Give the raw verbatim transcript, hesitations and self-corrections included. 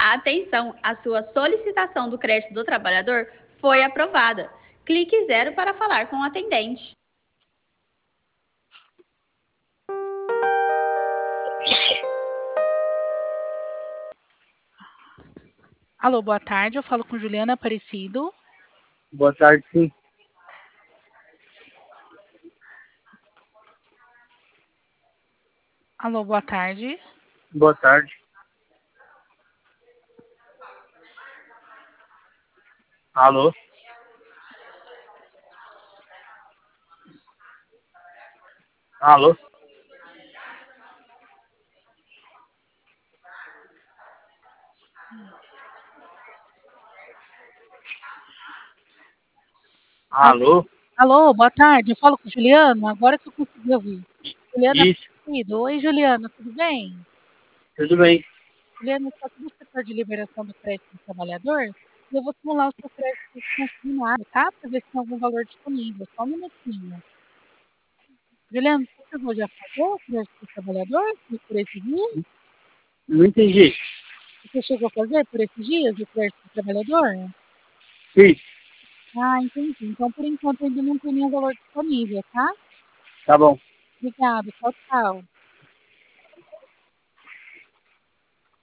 Atenção, a sua solicitação do crédito do trabalhador foi aprovada. Clique zero para falar com o atendente. Alô, boa tarde. Eu falo com Juliana Aparecido. Boa tarde, sim. Alô, boa tarde. Boa tarde. Alô? Alô? Alô? Alô, boa tarde. Eu falo com Juliana. Agora que eu consegui ouvir. Juliana Isso, Aparecido. Oi, Juliana, tudo bem? tudo bem. Juliana, está aqui no setor de liberação do crédito do trabalhador. E eu vou simular o seu crédito consignado, tá? Para ver se tem algum valor disponível. Só um minutinho. Juliana, você chegou já a fazer o crédito do trabalhador por esses dias? Não entendi. Você chegou a fazer por esses dias o crédito do trabalhador? Sim, Ah, entendi. Então, por enquanto, ainda não tem nenhum valor disponível, tá? tá bom. Obrigada. Tchau, tchau.